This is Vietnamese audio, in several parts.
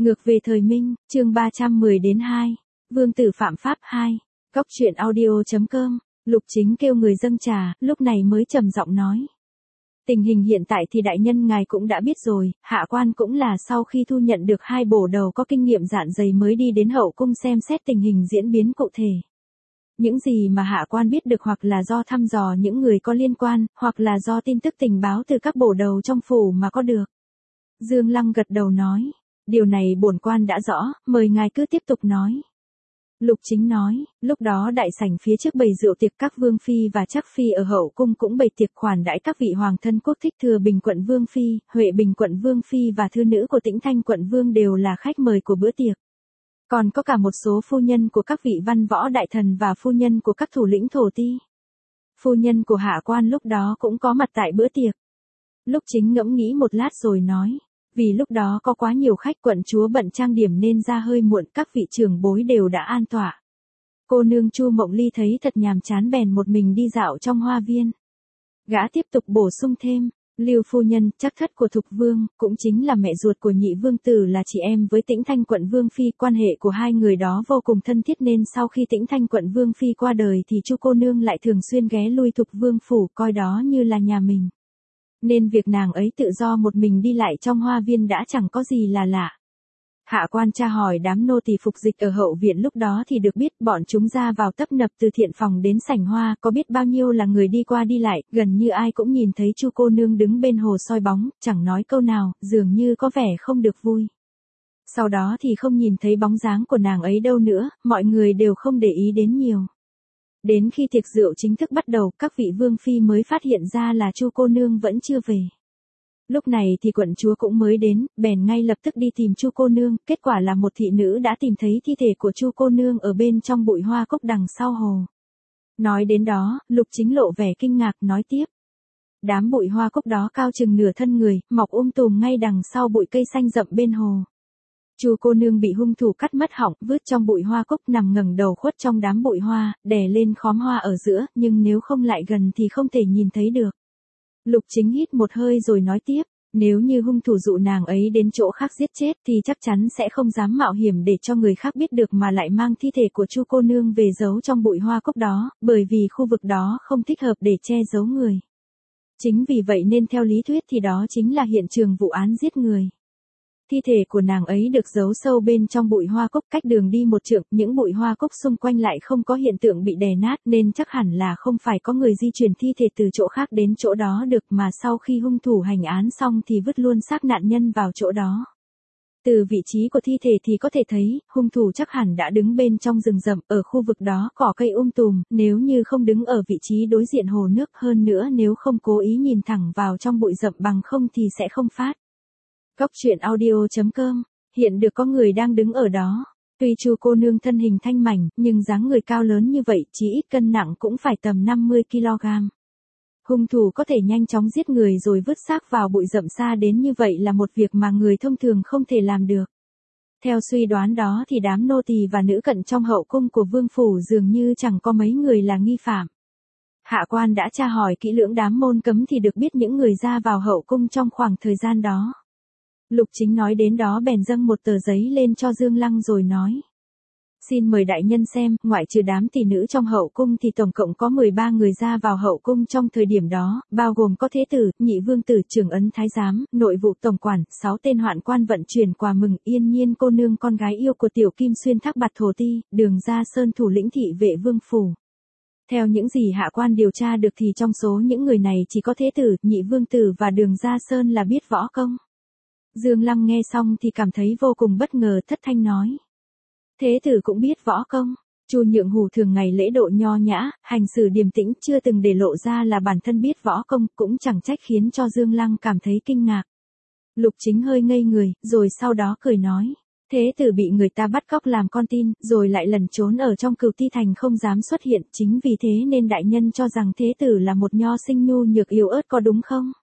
Ngược về thời Minh, chương 310-2, Vương tử phạm pháp 2, Cóc truyện audio.com, Lục Chính kêu người dâng trà, lúc này mới trầm giọng nói. Tình hình hiện tại thì đại nhân ngài cũng đã biết rồi, hạ quan cũng là sau khi thu nhận được 2 bổ đầu có kinh nghiệm dạn dày mới đi đến hậu cung xem xét tình hình diễn biến cụ thể. Những gì mà hạ quan biết được hoặc là do thăm dò những người có liên quan, hoặc là do tin tức tình báo từ các bổ đầu trong phủ mà có được. Dương Lăng gật đầu nói, điều này bổn quan đã rõ, mời ngài cứ tiếp tục nói. Lục Chính nói, lúc đó đại sảnh phía trước bày rượu tiệc các vương phi và trắc phi ở hậu cung cũng bày tiệc khoản đãi các vị hoàng thân quốc thích. Thừa Bình quận vương phi, Huệ Bình quận vương phi và thư nữ của Tĩnh Thanh quận vương đều là khách mời của bữa tiệc. Còn có cả một số phu nhân của các vị văn võ đại thần và phu nhân của các thủ lĩnh thổ ti. Phu nhân của hạ quan lúc đó cũng có mặt tại bữa tiệc. Lục Chính ngẫm nghĩ một lát rồi nói, vì lúc đó có quá nhiều khách, quận chúa bận trang điểm nên ra hơi muộn, các vị trưởng bối đều đã an tọa. Cô nương Chu Mộng Ly thấy thật nhàm chán bèn một mình đi dạo trong hoa viên. Gã tiếp tục bổ sung thêm, Lưu phu nhân, trắc thất của Thục Vương, cũng chính là mẹ ruột của nhị vương tử là chị em với Tĩnh Thanh quận vương phi, quan hệ của hai người đó vô cùng thân thiết nên sau khi Tĩnh Thanh quận vương phi qua đời thì Chu cô nương lại thường xuyên ghé lui Thục Vương phủ, coi đó như là nhà mình. Nên việc nàng ấy tự do một mình đi lại trong hoa viên đã chẳng có gì là lạ. Hạ quan tra hỏi đám nô tỳ phục dịch ở hậu viện lúc đó thì được biết bọn chúng ra vào tấp nập từ thiện phòng đến sảnh hoa, có biết bao nhiêu là người đi qua đi lại, gần như ai cũng nhìn thấy Chu cô nương đứng bên hồ soi bóng, chẳng nói câu nào, dường như có vẻ không được vui. Sau đó thì không nhìn thấy bóng dáng của nàng ấy đâu nữa, mọi người đều không để ý đến nhiều. Đến khi tiệc rượu chính thức bắt đầu, các vị vương phi mới phát hiện ra là Chu cô nương vẫn chưa về. Lúc này thì quận chúa cũng mới đến, bèn ngay lập tức đi tìm Chu cô nương, kết quả là một thị nữ đã tìm thấy thi thể của Chu cô nương ở bên trong bụi hoa cúc đằng sau hồ. Nói đến đó, Lục Chính lộ vẻ kinh ngạc nói tiếp. Đám bụi hoa cúc đó cao chừng nửa thân người, mọc tùm ngay đằng sau bụi cây xanh rậm bên hồ. Chu cô nương bị hung thủ cắt mất họng, vứt trong bụi hoa cúc, nằm ngẩng đầu khuất trong đám bụi hoa, đè lên khóm hoa ở giữa, nhưng nếu không lại gần thì không thể nhìn thấy được. Lục Chính hít một hơi rồi nói tiếp, nếu như hung thủ dụ nàng ấy đến chỗ khác giết chết thì chắc chắn sẽ không dám mạo hiểm để cho người khác biết được mà lại mang thi thể của Chu cô nương về giấu trong bụi hoa cúc đó, bởi vì khu vực đó không thích hợp để che giấu người. Chính vì vậy nên theo lý thuyết thì đó chính là hiện trường vụ án giết người. Thi thể của nàng ấy được giấu sâu bên trong bụi hoa cúc, cách đường đi 1 trượng, những bụi hoa cúc xung quanh lại không có hiện tượng bị đè nát nên chắc hẳn là không phải có người di chuyển thi thể từ chỗ khác đến chỗ đó được, mà sau khi hung thủ hành án xong thì vứt luôn xác nạn nhân vào chỗ đó. Từ vị trí của thi thể thì có thể thấy, hung thủ chắc hẳn đã đứng bên trong rừng rậm, ở khu vực đó cỏ cây tùm, nếu như không đứng ở vị trí đối diện hồ nước, hơn nữa nếu không cố ý nhìn thẳng vào trong bụi rậm bằng không thì sẽ không phát. Cóc truyện audio.com, hiện được có người đang đứng ở đó. Tuy Chu cô nương thân hình thanh mảnh, nhưng dáng người cao lớn như vậy, chí ít cân nặng cũng phải tầm 50 kg. Hung thủ có thể nhanh chóng giết người rồi vứt xác vào bụi rậm xa đến như vậy là một việc mà người thông thường không thể làm được. Theo suy đoán đó thì đám nô tỳ và nữ cận trong hậu cung của vương phủ dường như chẳng có mấy người là nghi phạm. Hạ quan đã tra hỏi kỹ lưỡng đám môn cấm thì được biết những người ra vào hậu cung trong khoảng thời gian đó. Lục Chính nói đến đó bèn dâng một tờ giấy lên cho Dương Lăng rồi nói. Xin mời đại nhân xem, ngoại trừ đám tỷ nữ trong hậu cung thì tổng cộng có 13 người ra vào hậu cung trong thời điểm đó, bao gồm có thế tử, nhị vương tử, trưởng ấn thái giám, nội vụ tổng quản, 6 tên hoạn quan vận chuyển quà mừng, Yên Nhiên cô nương con gái yêu của Tiểu Kim Xuyên Thác Bạt Thổ Ti, Đường Gia Sơn thủ lĩnh thị vệ vương phủ. Theo những gì hạ quan điều tra được thì trong số những người này chỉ có thế tử, nhị vương tử và Đường Gia Sơn là biết võ công. Dương Lăng nghe xong thì cảm thấy vô cùng bất ngờ, thất thanh nói. Thế tử cũng biết võ công. Chu Nhượng Hủ thường ngày lễ độ nho nhã, hành xử điềm tĩnh, chưa từng để lộ ra là bản thân biết võ công, cũng chẳng trách khiến cho Dương Lăng cảm thấy kinh ngạc. Lục Chính hơi ngây người, rồi sau đó cười nói. Thế tử bị người ta bắt cóc làm con tin, rồi lại lẩn trốn ở trong Cửu Ti Thành không dám xuất hiện, chính vì thế nên đại nhân cho rằng thế tử là một nho sinh nhu nhược yếu ớt có đúng không?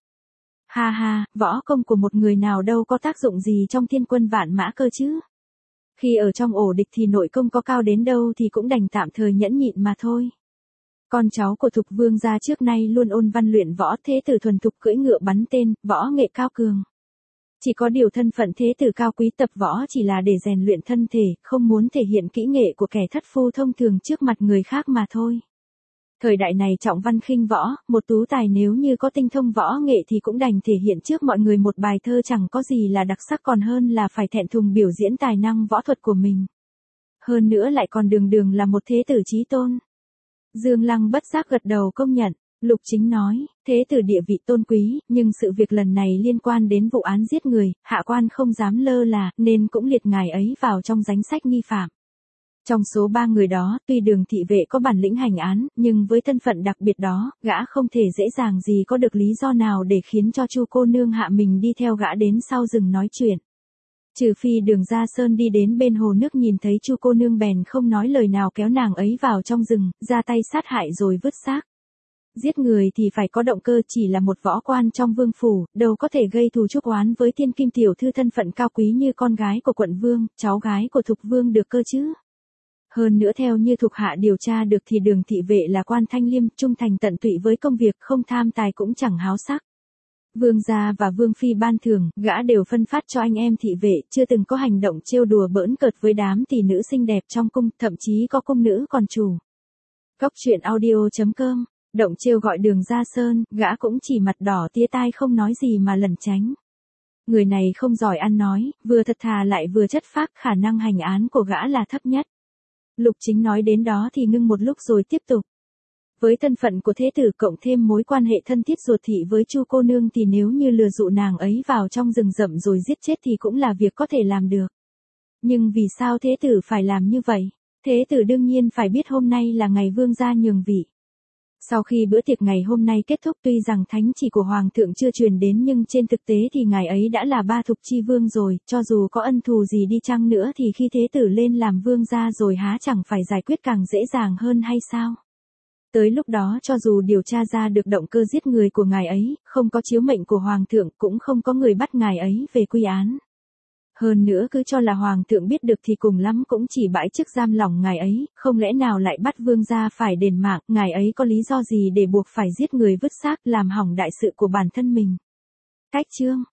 Ha ha, võ công của một người nào đâu có tác dụng gì trong thiên quân vạn mã cơ chứ. Khi ở trong ổ địch thì nội công có cao đến đâu thì cũng đành tạm thời nhẫn nhịn mà thôi. Con cháu của Thục Vương gia trước nay luôn ôn văn luyện võ, thế tử thuần thục cưỡi ngựa bắn tên, võ nghệ cao cường. Chỉ có điều thân phận thế tử cao quý tập võ chỉ là để rèn luyện thân thể, không muốn thể hiện kỹ nghệ của kẻ thất phu thông thường trước mặt người khác mà thôi. Thời đại này trọng văn khinh võ, một tú tài nếu như có tinh thông võ nghệ thì cũng đành thể hiện trước mọi người một bài thơ chẳng có gì là đặc sắc còn hơn là phải thẹn thùng biểu diễn tài năng võ thuật của mình. Hơn nữa lại còn đường đường là một thế tử chí tôn. Dương Lăng bất giác gật đầu công nhận. Lục Chính nói, thế tử địa vị tôn quý, nhưng sự việc lần này liên quan đến vụ án giết người, hạ quan không dám lơ là, nên cũng liệt ngài ấy vào trong danh sách nghi phạm. Trong số 3 người đó, tuy Đường thị vệ có bản lĩnh hành án, nhưng với thân phận đặc biệt đó, gã không thể dễ dàng gì có được lý do nào để khiến cho Chu cô nương hạ mình đi theo gã đến sau rừng nói chuyện. Trừ phi Đường Gia Sơn đi đến bên hồ nước nhìn thấy Chu cô nương bèn không nói lời nào kéo nàng ấy vào trong rừng, ra tay sát hại rồi vứt xác. Giết người thì phải có động cơ, chỉ là một võ quan trong vương phủ, đâu có thể gây thù chuốc oán với thiên kim tiểu thư thân phận cao quý như con gái của quận vương, cháu gái của thục vương được cơ chứ. Hơn nữa theo như thuộc hạ điều tra được thì Đường thị vệ là quan thanh liêm, trung thành tận tụy với công việc, không tham tài cũng chẳng háo sắc. Vương gia và vương phi ban thưởng, gã đều phân phát cho anh em thị vệ, chưa từng có hành động trêu đùa bỡn cợt với đám tỷ nữ xinh đẹp trong cung, thậm chí có cung nữ còn chủ. Góc truyện audio.com, động trêu gọi Đường Gia Sơn, gã cũng chỉ mặt đỏ tía tai không nói gì mà lẩn tránh. Người này không giỏi ăn nói, vừa thật thà lại vừa chất phác, khả năng hành án của gã là thấp nhất. Lục Chính nói đến đó thì ngưng một lúc rồi tiếp tục. Với thân phận của thế tử cộng thêm mối quan hệ thân thiết ruột thịt với Chu cô nương thì nếu như lừa dụ nàng ấy vào trong rừng rậm rồi giết chết thì cũng là việc có thể làm được. Nhưng vì sao thế tử phải làm như vậy? Thế tử đương nhiên phải biết hôm nay là ngày vương gia nhường vị. Sau khi bữa tiệc ngày hôm nay kết thúc, tuy rằng thánh chỉ của hoàng thượng chưa truyền đến nhưng trên thực tế thì ngài ấy đã là ba thục chi vương rồi, cho dù có ân thù gì đi chăng nữa thì khi thế tử lên làm vương gia rồi há chẳng phải giải quyết càng dễ dàng hơn hay sao? Tới lúc đó cho dù điều tra ra được động cơ giết người của ngài ấy, không có chiếu mệnh của hoàng thượng cũng không có người bắt ngài ấy về quy án. Hơn nữa cứ cho là hoàng thượng biết được thì cùng lắm cũng chỉ bãi chức giam lỏng ngài ấy, không lẽ nào lại bắt vương gia phải đền mạng, ngài ấy có lý do gì để buộc phải giết người vứt xác làm hỏng đại sự của bản thân mình. Cách chương